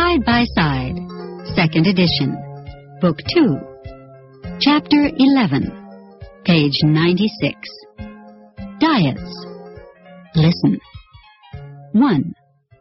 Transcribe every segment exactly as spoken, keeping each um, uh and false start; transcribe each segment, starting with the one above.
Side by Side, Second Edition, Book two, Chapter eleven, page ninety-six. Diets. Listen. one.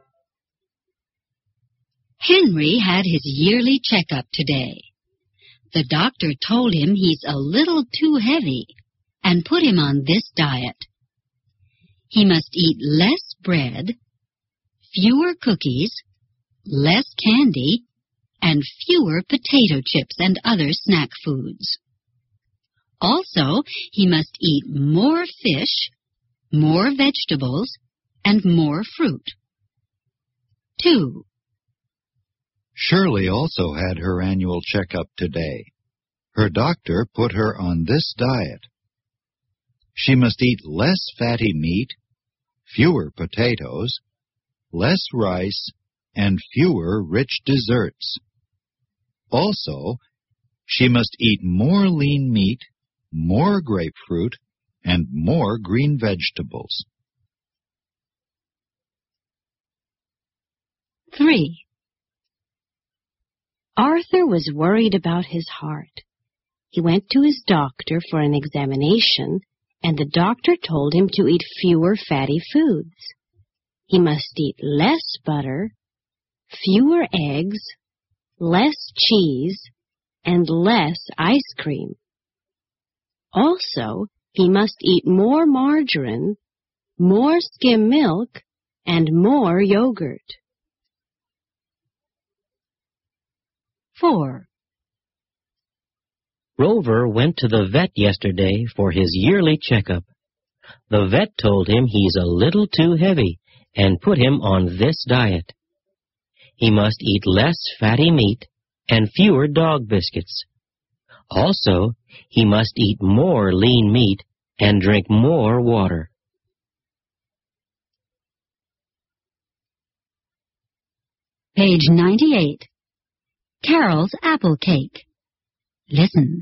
Henry had his yearly checkup today. The doctor told him he's a little too heavy and put him on this diet. He must eat less bread, fewer cookies, less candy, and fewer potato chips and other snack foods. Also, he must eat more fish, more vegetables, and more fruit. two. Shirley also had her annual checkup today. Her doctor put her on this diet. She must eat less fatty meat, fewer potatoes, less rice, and fewer rich desserts. Also, she must eat more lean meat, more grapefruit, and more green vegetables. three. Arthur was worried about his heart. He went to his doctor for an examination, and the doctor told him to eat fewer fatty foods. He must eat less butter, fewer eggs, less cheese, and less ice cream. Also, he must eat more margarine, more skim milk, and more yogurt. four. Rover went to the vet yesterday for his yearly checkup. The vet told him he's a little too heavy and put him on this diet. He must eat less fatty meat and fewer dog biscuits. Also, he must eat more lean meat and drink more water. Page ninety-eight. Carol's apple cake. Listen.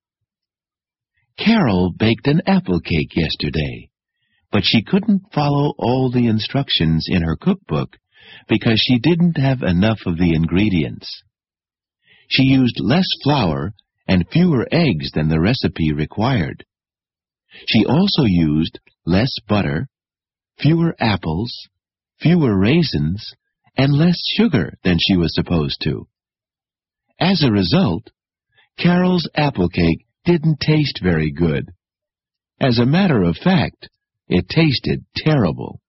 Carol baked an apple cake yesterday, but she couldn't follow all the instructions in her cookbook because she didn't have enough of the ingredients. She used less flour and fewer eggs than the recipe required. She also used less butter, fewer apples, fewer raisins, and less sugar than she was supposed to. As a result, Carol's apple cake didn't taste very good. As a matter of fact, it tasted terrible.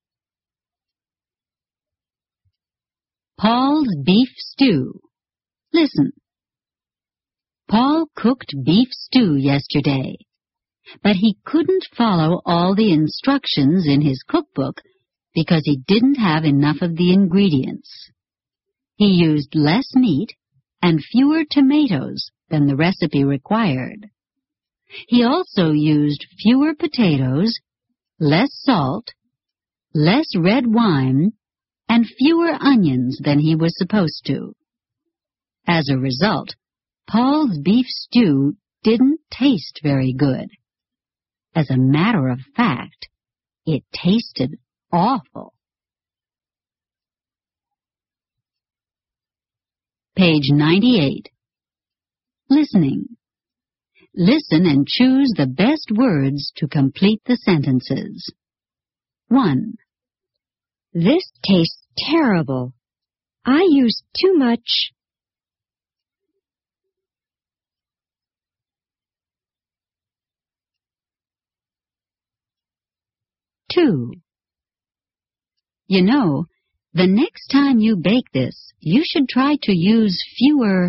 Paul's beef stew. Listen. Paul cooked beef stew yesterday, but he couldn't follow all the instructions in his cookbook because he didn't have enough of the ingredients. He used less meat and fewer tomatoes than the recipe required. He also used fewer potatoes, less salt, less red wine, and fewer onions than he was supposed to. As a result, Paul's beef stew didn't taste very good. As a matter of fact, it tasted awful. Page ninety-eight. Listening. Listen and choose the best words to complete the sentences. one. This tastes terrible. I used too much. two. You know, the next time you bake this, you should try to use fewer.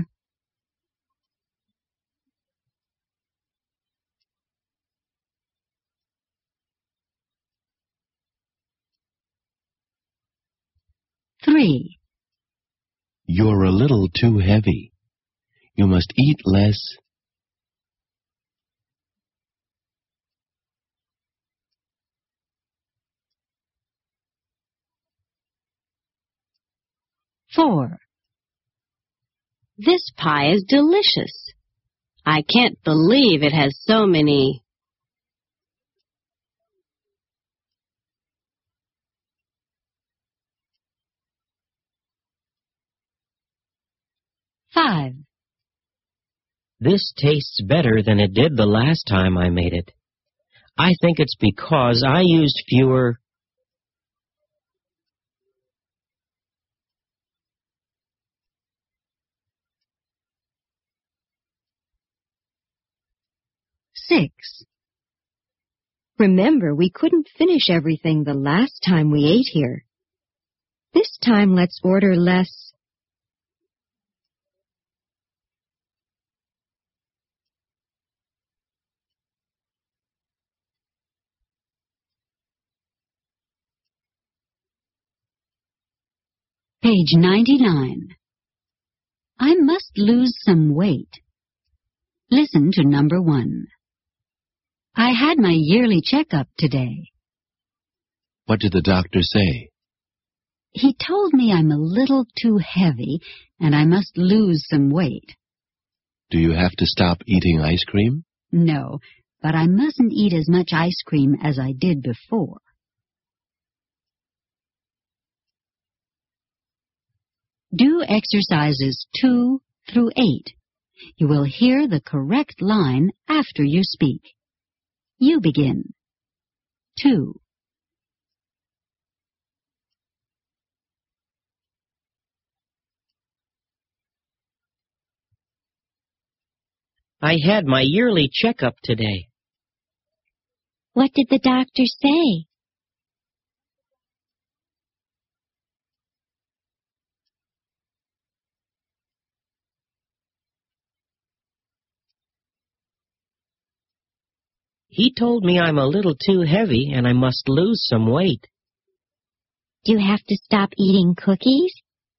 three. You're a little too heavy. You must eat less. four. This pie is delicious. I can't believe it has so many. Five. This tastes better than it did the last time I made it. I think it's because I used fewer... Six. Remember, we couldn't finish everything the last time we ate here. This time, let's order less. Page ninety-nine. I must lose some weight. Listen to number one. I had my yearly checkup today. What did the doctor say? He told me I'm a little too heavy and I must lose some weight. Do you have to stop eating ice cream? No, but I mustn't eat as much ice cream as I did before. Do exercises two through eight. You will hear the correct line after you speak. You begin. Two. I had my yearly checkup today. What did the doctor say? He told me I'm a little too heavy and I must lose some weight. Do you have to stop eating cookies?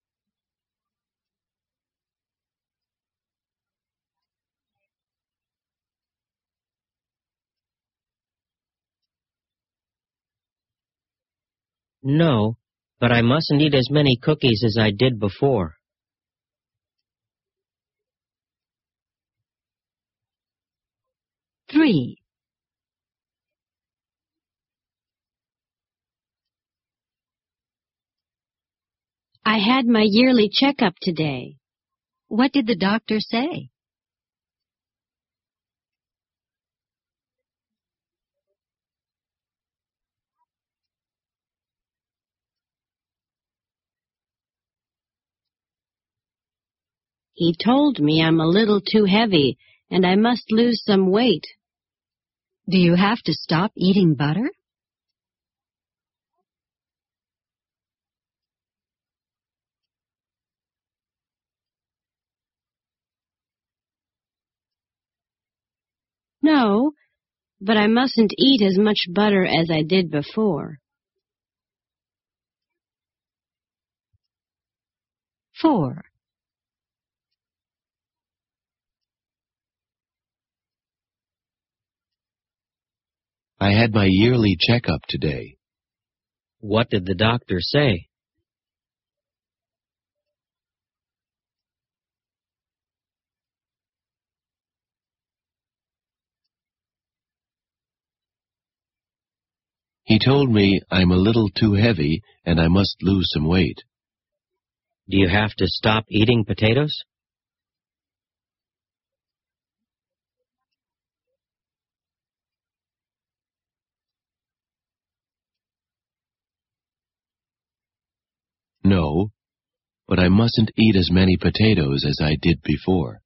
No, but I mustn't eat as many cookies as I did before. Three. I had my yearly checkup today. What did the doctor say? He told me I'm a little too heavy and I must lose some weight. Do you have to stop eating butter? No, but I mustn't eat as much butter as I did before. Four. I had my yearly checkup today. What did the doctor say? He told me I'm a little too heavy and I must lose some weight. Do you have to stop eating potatoes? No, but I mustn't eat as many potatoes as I did before.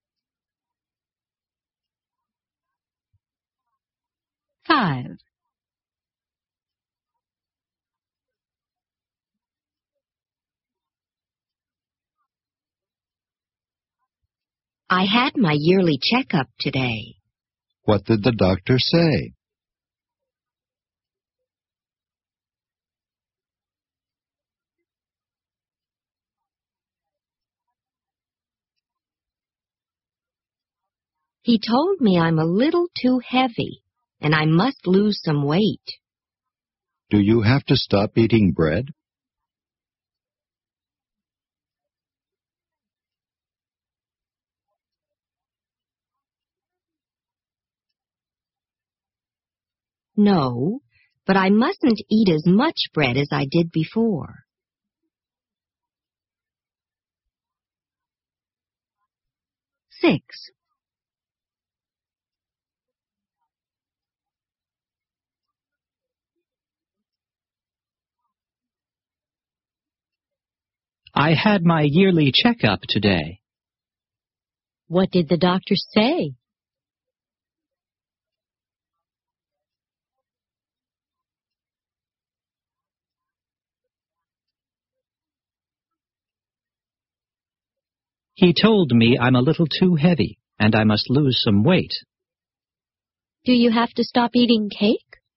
Five. I had my yearly checkup today. What did the doctor say? He told me I'm a little too heavy and I must lose some weight. Do you have to stop eating bread? No, but I mustn't eat as much bread as I did before. Six. I had my yearly checkup today. What did the doctor say? He told me I'm a little too heavy and I must lose some weight. Do you have to stop eating cake?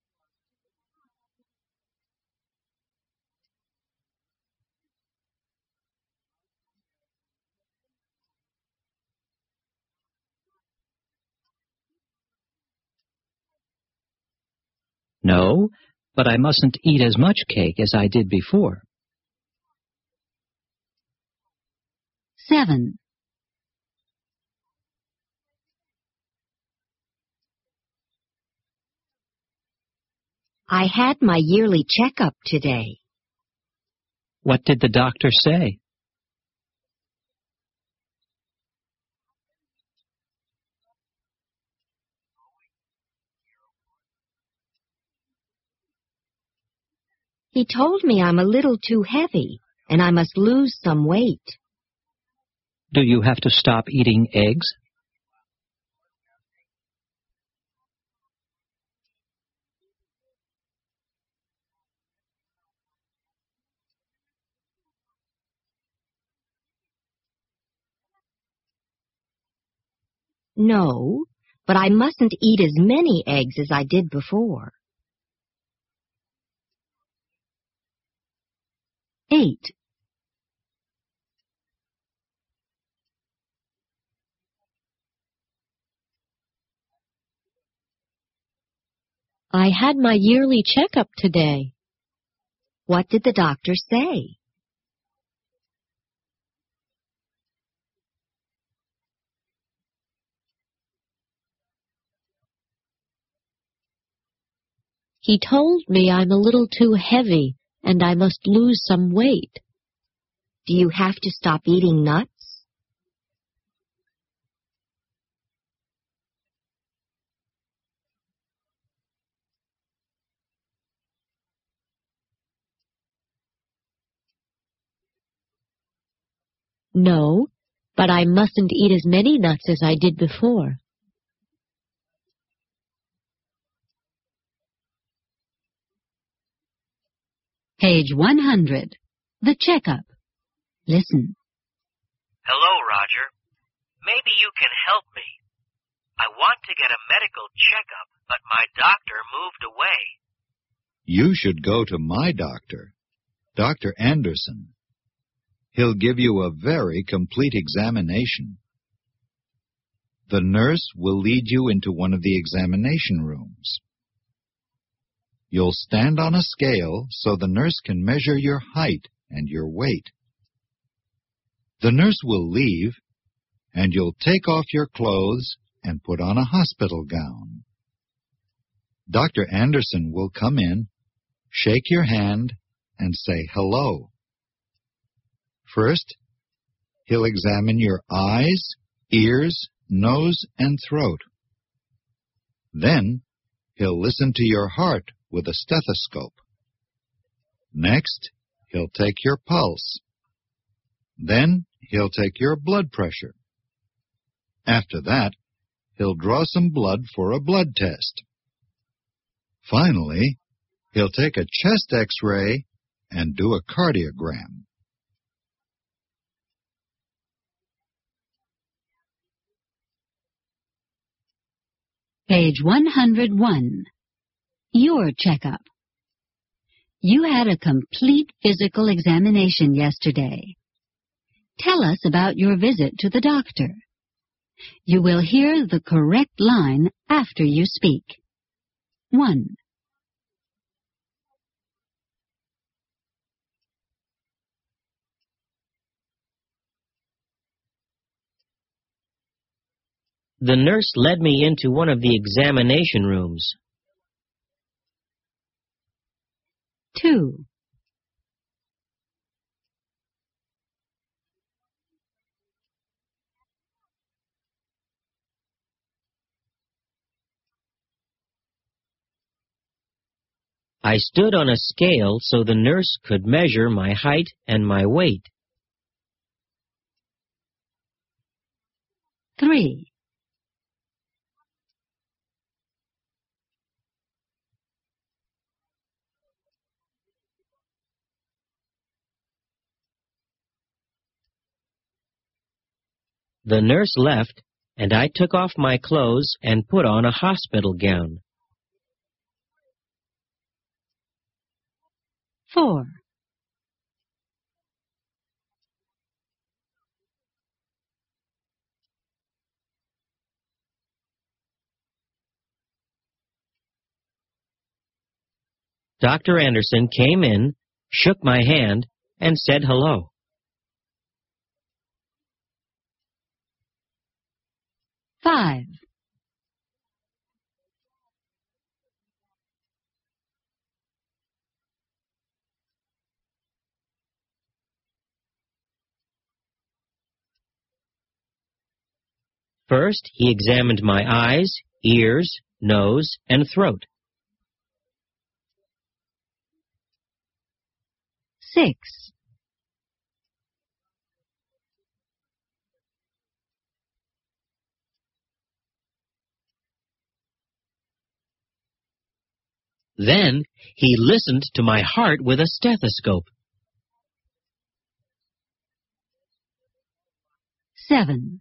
No, but I mustn't eat as much cake as I did before. Seven. I had my yearly checkup today. What did the doctor say? He told me I'm a little too heavy and I must lose some weight. Do you have to stop eating eggs? No, but I mustn't eat as many eggs as I did before. Eight. I had my yearly checkup today. What did the doctor say? He told me I'm a little too heavy and I must lose some weight. Do you have to stop eating nuts? No, but I mustn't eat as many nuts as I did before. Page one hundred. The checkup. Listen. Hello, Roger. Maybe you can help me. I want to get a medical checkup, but my doctor moved away. You should go to my doctor, Doctor Anderson. He'll give you a very complete examination. The nurse will lead you into one of the examination rooms. You'll stand on a scale so the nurse can measure your height and your weight. The nurse will leave, and you'll take off your clothes and put on a hospital gown. Doctor Anderson will come in, shake your hand, and say hello. First, he'll examine your eyes, ears, nose, and throat. Then, he'll listen to your heart with a stethoscope. Next, he'll take your pulse. Then, he'll take your blood pressure. After that, he'll draw some blood for a blood test. Finally, he'll take a chest X-ray and do a cardiogram. Page one hundred one. Your checkup. You had a complete physical examination yesterday. Tell us about your visit to the doctor. You will hear the correct line after you speak. One. The nurse led me into one of the examination rooms. Two. I stood on a scale so the nurse could measure my height and my weight. Three. The nurse left, and I took off my clothes and put on a hospital gown. Four. Doctor Anderson came in, shook my hand, and said hello. Five. First, he examined my eyes, ears, nose, and throat. Six. Then he listened to my heart with a stethoscope. Seven.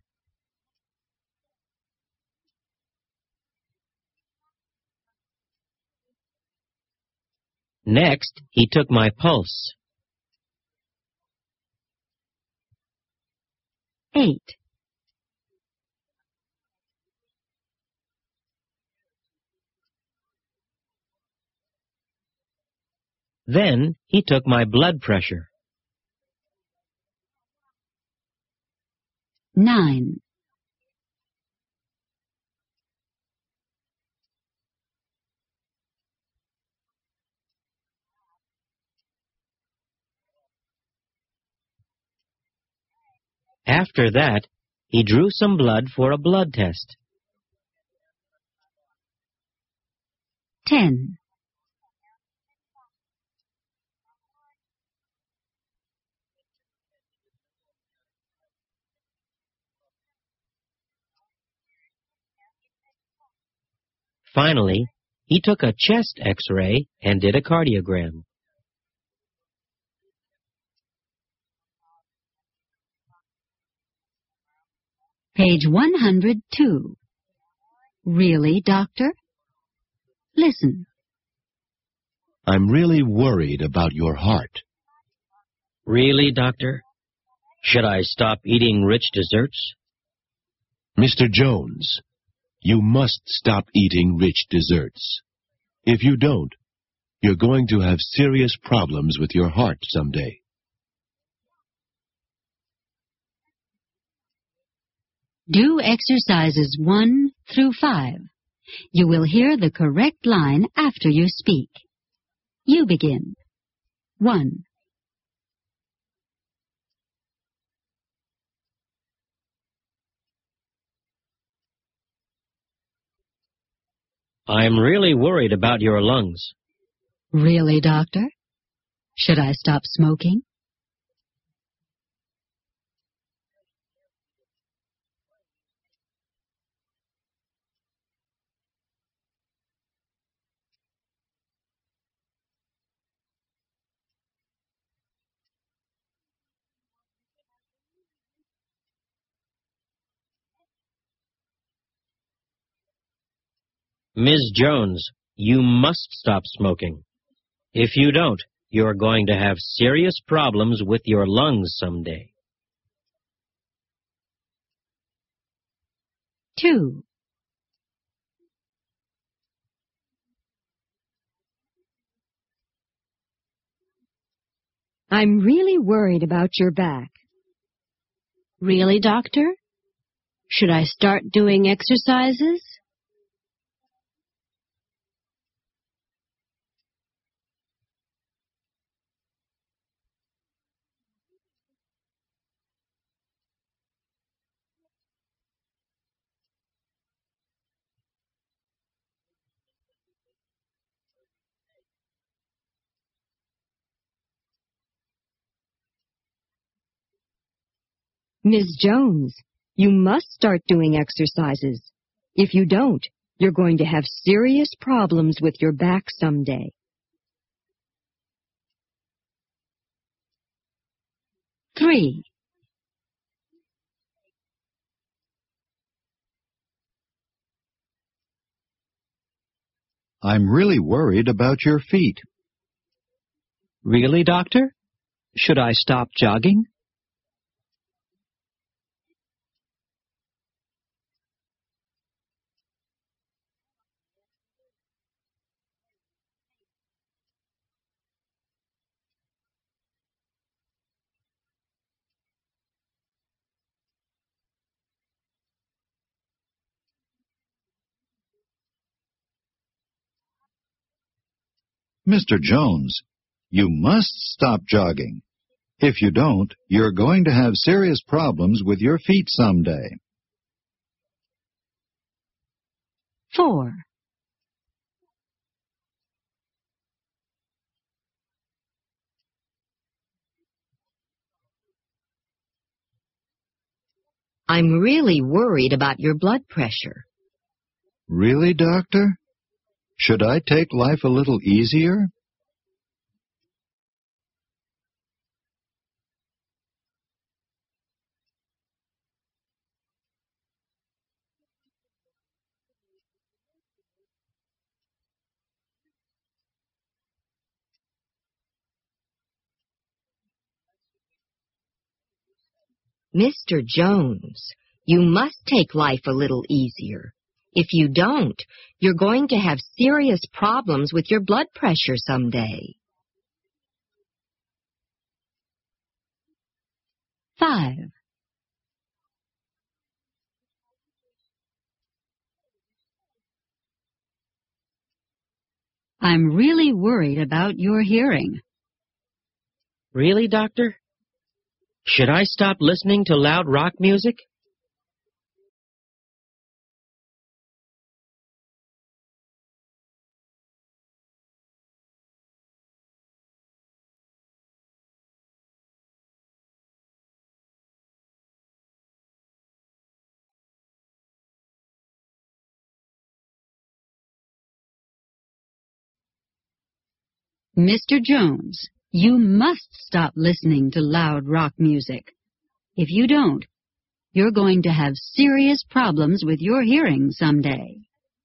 Next, he took my pulse. Eight. Then he took my blood pressure. Nine. After that, he drew some blood for a blood test. Ten. Finally, he took a chest X-ray and did a cardiogram. Page one hundred two. Really, doctor? Listen. I'm really worried about your heart. Really, doctor? Should I stop eating rich desserts? Mister Jones, you must stop eating rich desserts. If you don't, you're going to have serious problems with your heart someday. Do exercises one through five. You will hear the correct line after you speak. You begin. One. I'm really worried about your lungs. Really, doctor? Should I stop smoking? Miz Jones, you must stop smoking. If you don't, you're going to have serious problems with your lungs someday. Two. I'm really worried about your back. Really, doctor? Should I start doing exercises? Miss Jones, you must start doing exercises. If you don't, you're going to have serious problems with your back someday. Three. I'm really worried about your feet. Really, Doctor? Should I stop jogging? Mister Jones, you must stop jogging. If you don't, you're going to have serious problems with your feet someday. Four. I'm really worried about your blood pressure. Really, Doctor? Should I take life a little easier? Mister Jones, you must take life a little easier. If you don't, you're going to have serious problems with your blood pressure someday. Five. I'm really worried about your hearing. Really, Doctor? Should I stop listening to loud rock music? Mister Jones, you must stop listening to loud rock music. If you don't, you're going to have serious problems with your hearing someday.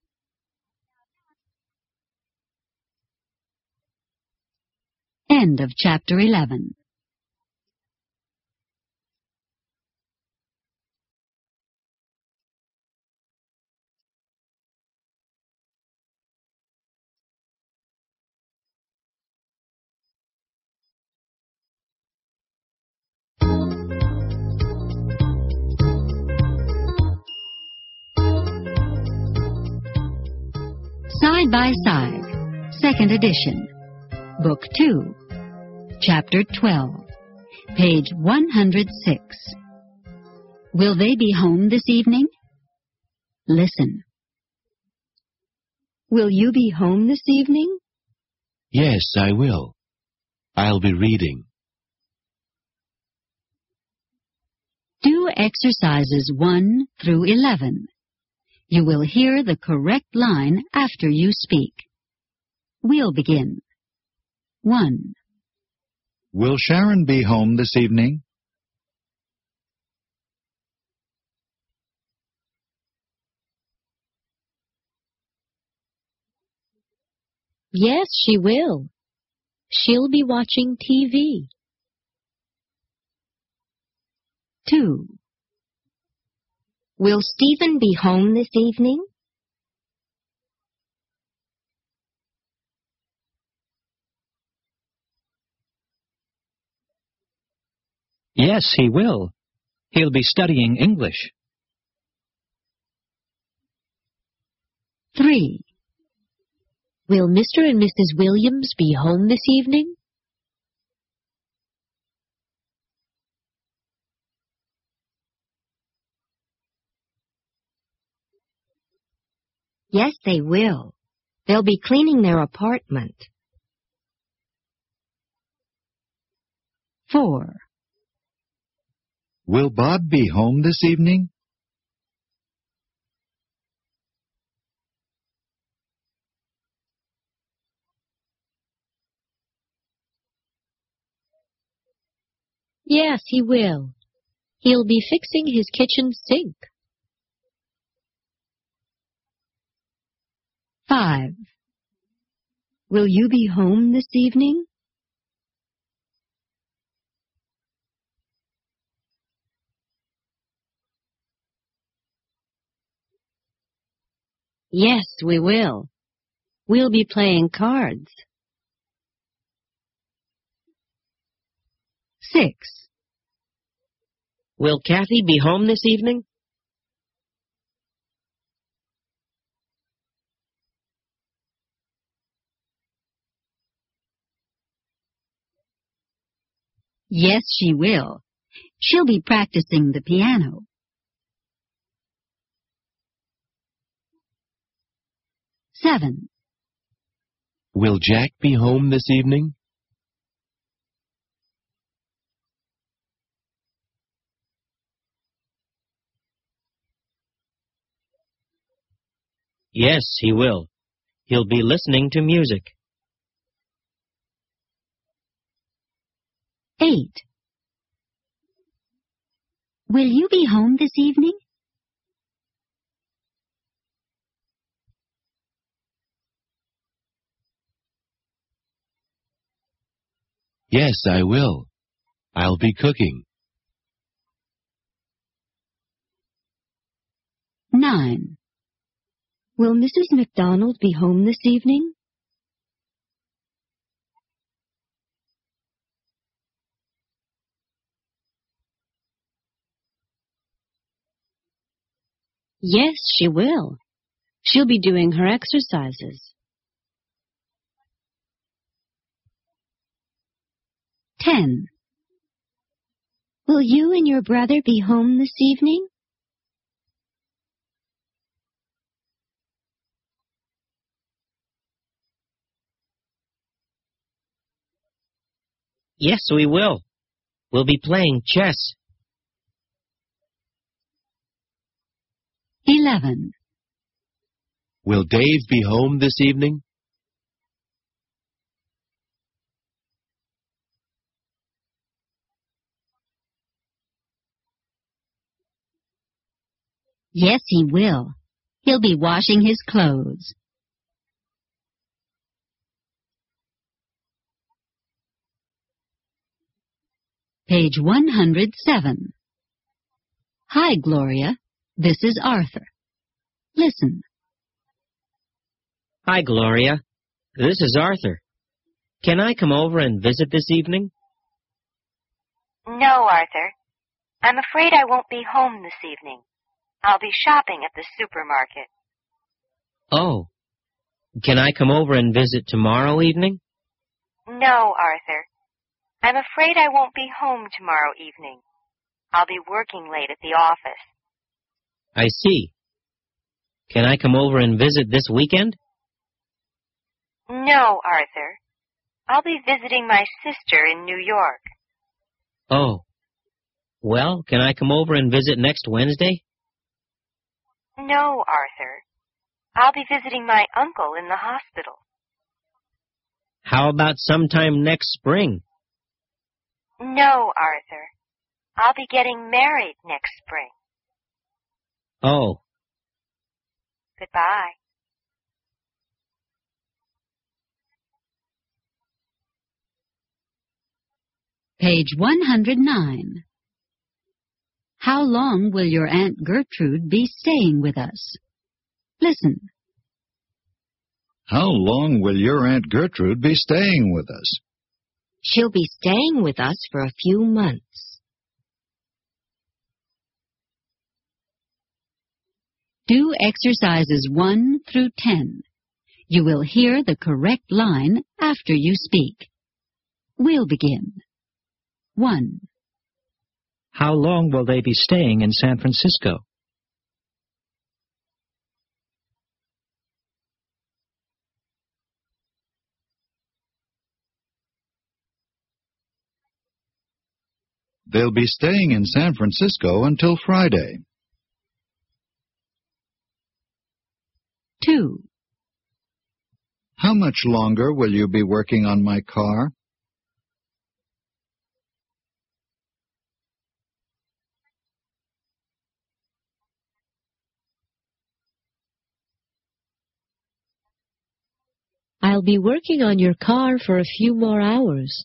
End of chapter eleven. Side by Side, Second Edition, Book two, Chapter twelve, page one hundred six. Will they be home this evening? Listen. Will you be home this evening? Yes, I will. I'll be reading. Do exercises one through eleven. You will hear the correct line after you speak. We'll begin. One. Will Sharon be home this evening? Yes, she will. She'll be watching T V. Two. Will Stephen be home this evening? Yes, he will. He'll be studying English. Three. Will Mister and Missus Williams be home this evening? Yes, they will. They'll be cleaning their apartment. Four. Will Bob be home this evening? Yes, he will. He'll be fixing his kitchen sink. Five. Will you be home this evening? Yes, we will. We'll be playing cards. Six. Will Kathy be home this evening? Yes, she will. She'll be practicing the piano. Seven. Will Jack be home this evening? Yes, he will. He'll be listening to music. Eight. Will you be home this evening? Yes, I will. I'll be cooking. Nine. Will Missus McDonald be home this evening? Yes, she will. She'll be doing her exercises. Ten. Will you and your brother be home this evening? Yes, we will. We'll be playing chess. Eleven. Will Dave be home this evening? Yes, he will. He'll be washing his clothes. Page one hundred seven. Hi, Gloria. This is Arthur. Listen. Hi, Gloria. This is Arthur. Can I come over and visit this evening? No, Arthur. I'm afraid I won't be home this evening. I'll be shopping at the supermarket. Oh. Can I come over and visit tomorrow evening? No, Arthur. I'm afraid I won't be home tomorrow evening. I'll be working late at the office. I see. Can I come over and visit this weekend? No, Arthur. I'll be visiting my sister in New York. Oh. Well, can I come over and visit next Wednesday? No, Arthur. I'll be visiting my uncle in the hospital. How about sometime next spring? No, Arthur. I'll be getting married next spring. Oh. Goodbye. Page one hundred nine. How long will your Aunt Gertrude be staying with us? Listen. How long will your Aunt Gertrude be staying with us? She'll be staying with us for a few months. Do exercises one through ten. You will hear the correct line after you speak. We'll begin. One. How long will they be staying in San Francisco? They'll be staying in San Francisco until Friday. Two. How much longer will you be working on my car? I'll be working on your car for a few more hours.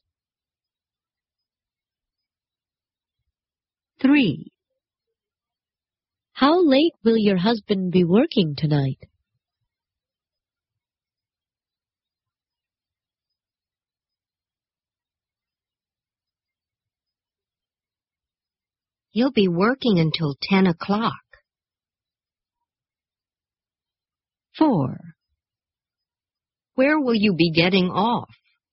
Three. How late will your husband be working tonight? He'll be working until ten o'clock. Four. Where will you be getting off?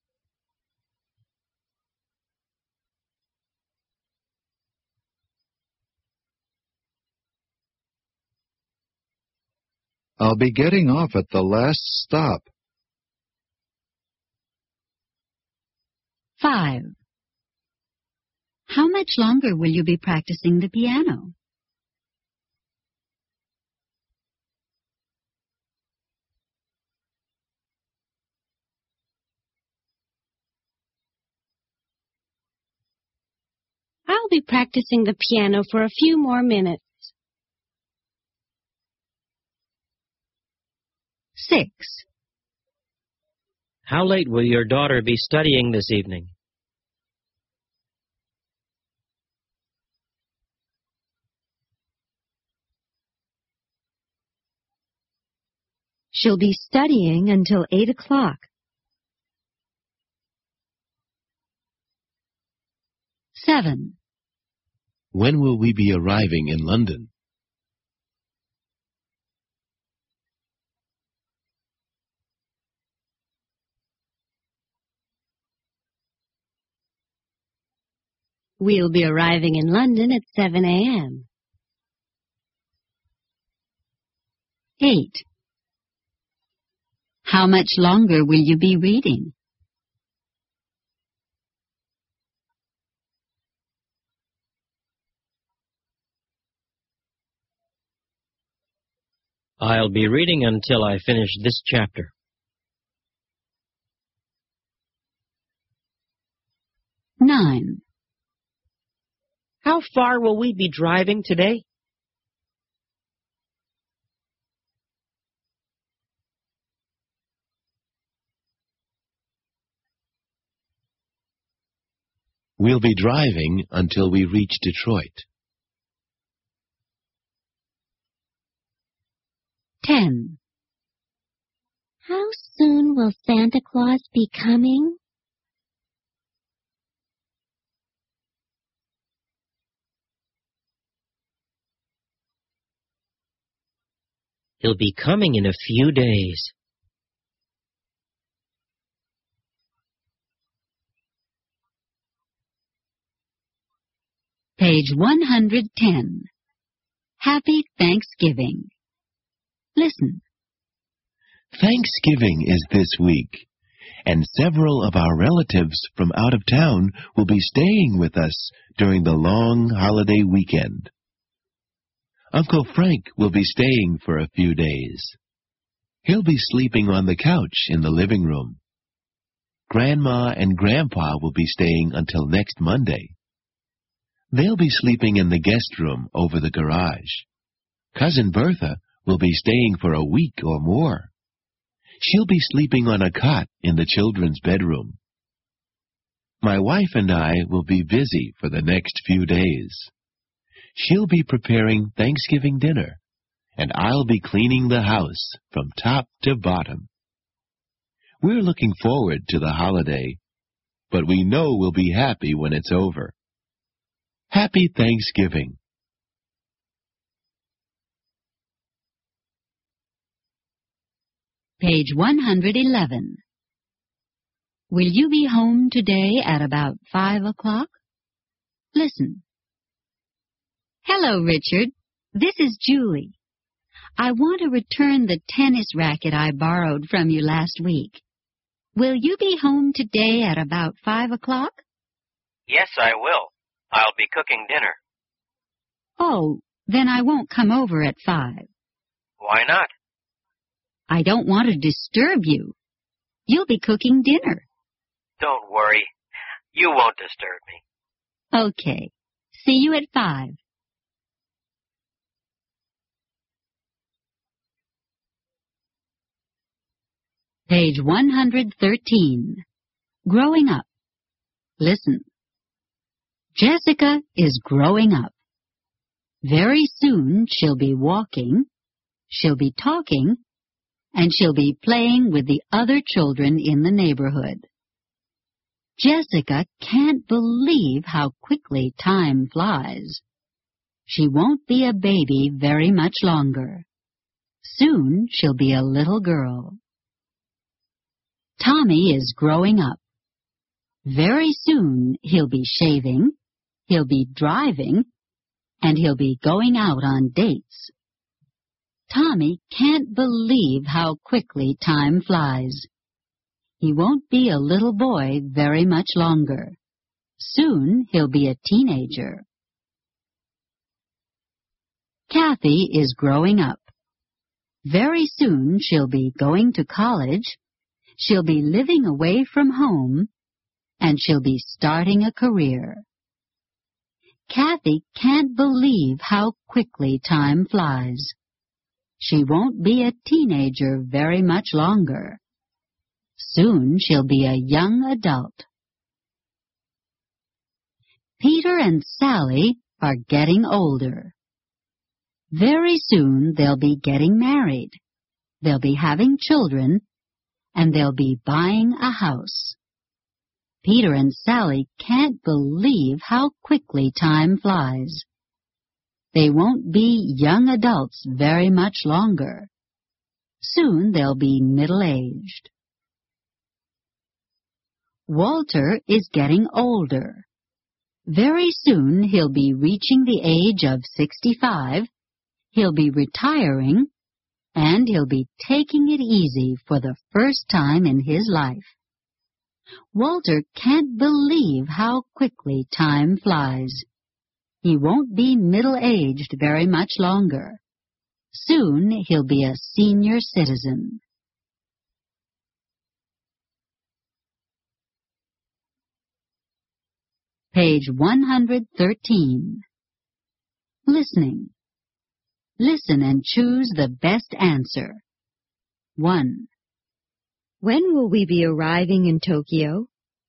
I'll be getting off at the last stop. Five. How much longer will you be practicing the piano? I'll be practicing the piano for a few more minutes. Six. How late will your daughter be studying this evening? She'll be studying until eight o'clock. Seven. When will we be arriving in London? We'll be arriving in London at seven a.m. Eight. How much longer will you be reading? I'll be reading until I finish this chapter. Nine. How far will we be driving today? We'll be driving until we reach Detroit. Ten. How soon will Santa Claus be coming? He'll be coming in a few days. Page one hundred ten. Happy Thanksgiving. Listen. Thanksgiving is this week, and several of our relatives from out of town will be staying with us during the long holiday weekend. Uncle Frank will be staying for a few days. He'll be sleeping on the couch in the living room. Grandma and Grandpa will be staying until next Monday. They'll be sleeping in the guest room over the garage. Cousin Bertha will be staying for a week or more. She'll be sleeping on a cot in the children's bedroom. My wife and I will be busy for the next few days. She'll be preparing Thanksgiving dinner, and I'll be cleaning the house from top to bottom. We're looking forward to the holiday, but we know we'll be happy when it's over. Happy Thanksgiving. Page one hundred eleven. Will you be home today at about five o'clock? Listen. Hello, Richard. This is Julie. I want to return the tennis racket I borrowed from you last week. Will you be home today at about five o'clock? Yes, I will. I'll be cooking dinner. Oh, then I won't come over at five. Why not? I don't want to disturb you. You'll be cooking dinner. Don't worry. You won't disturb me. Okay. See you at five. Page one hundred thirteen. Growing up. Listen. Jessica is growing up. Very soon she'll be walking, she'll be talking, and she'll be playing with the other children in the neighborhood. Jessica can't believe how quickly time flies. She won't be a baby very much longer. Soon she'll be a little girl. Tommy is growing up. Very soon he'll be shaving, he'll be driving, and he'll be going out on dates. Tommy can't believe how quickly time flies. He won't be a little boy very much longer. Soon he'll be a teenager. Kathy is growing up. Very soon she'll be going to college, she'll be living away from home, and she'll be starting a career. Kathy can't believe how quickly time flies. She won't be a teenager very much longer. Soon she'll be a young adult. Peter and Sally are getting older. Very soon they'll be getting married. They'll be having children, and they'll be buying a house. Peter and Sally can't believe how quickly time flies. They won't be young adults very much longer. Soon they'll be middle-aged. Walter is getting older. Very soon he'll be reaching the age of sixty-five, he'll be retiring, and he'll be taking it easy for the first time in his life. Walter can't believe how quickly time flies. He won't be middle-aged very much longer. Soon he'll be a senior citizen. Page one hundred thirteen. Listening. Listen and choose the best answer. one. When will we be arriving in Tokyo?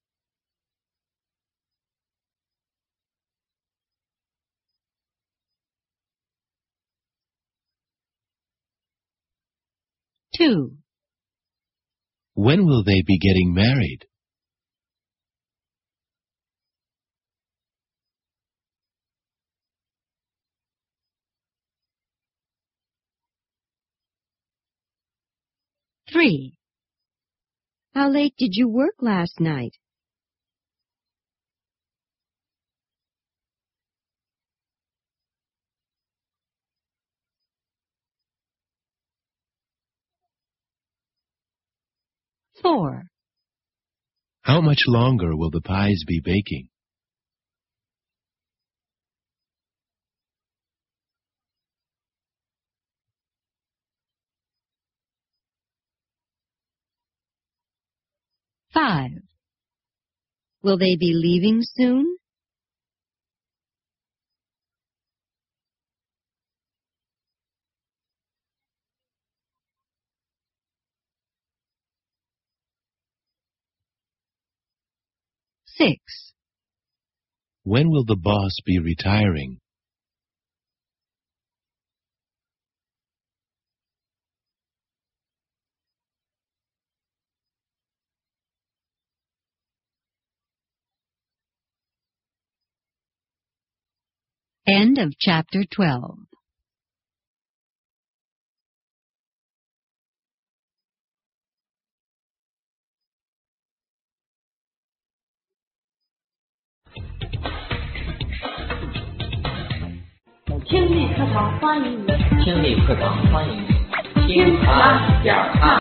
two. When will they be getting married? three. How late did you work last night? four. How much longer will the pies be baking? five. Will they be leaving soon? six. When will the boss be retiring? End of chapter twelve. Thank 听力课堂欢迎你，听力课堂欢迎你，听啊点啊。